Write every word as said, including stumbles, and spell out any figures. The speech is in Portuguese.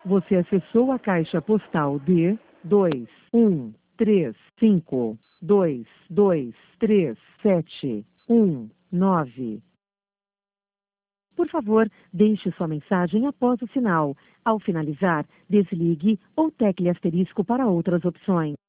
Você acessou a caixa postal D dois um três cinco dois dois três sete um nove. Por favor, deixe sua mensagem após o sinal. Ao finalizar, desligue ou tecle asterisco para outras opções.